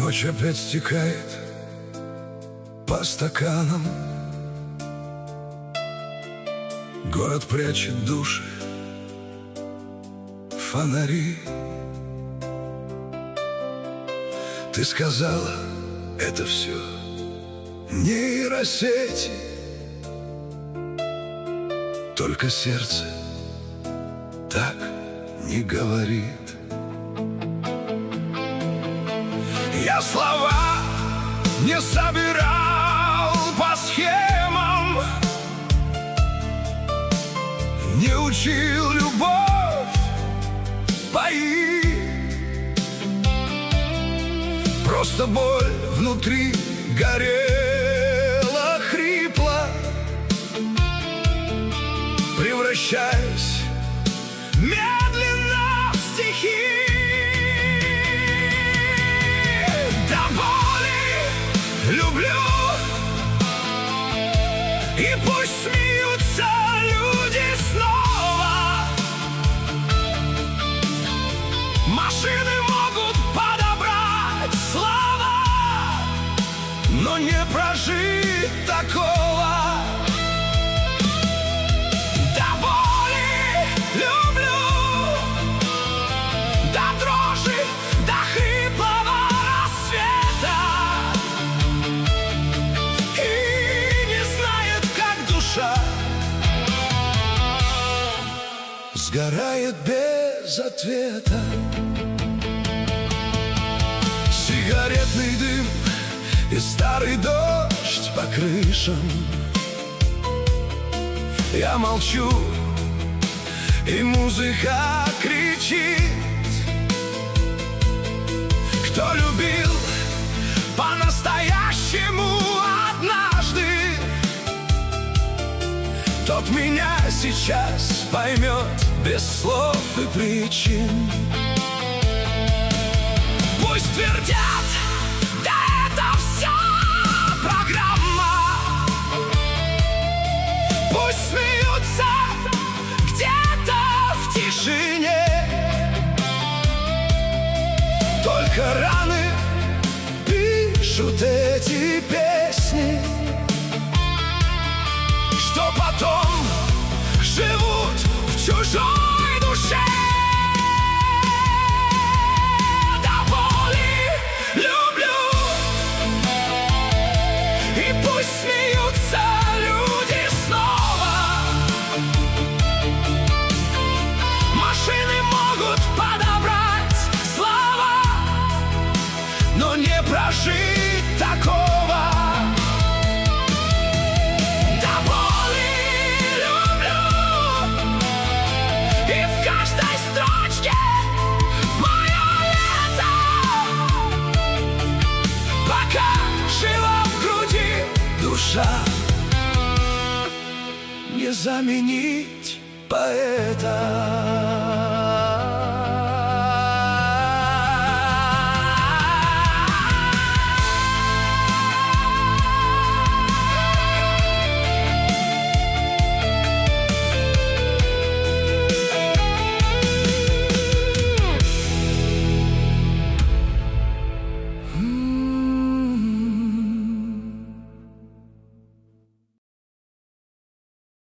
Ночь опять стекает по стаканам. Город прячет души, фонари. Ты сказала, это все нейросети. Только сердце так не говорит. Я слова не собирал по схемам, не учил любовь пои. Просто боль внутри горела, хрипла, превращаясь медленно в стихи. До боли люблю, и пусть смеются люди снова. Машины могут подобрать слова, но не прожить такого. До боли люблю, до дрожи, до хриплого рассвета, и не знает, как душа сгорает без ответа. Сигаретный дым и старый дождь по крышам. Я молчу, и музыка кричит. Кто любил по-настоящему однажды, тот меня сейчас поймет без слов и причин. Пусть твердят, да это все программа. Пусть смеются где-то в тишине. Только раны пишут эти песни, что потом живут в чужой душе. До боли люблю, и пусть смеются люди снова. Машины могут подобрать слова, но не прожить такого. Не заменить поэта.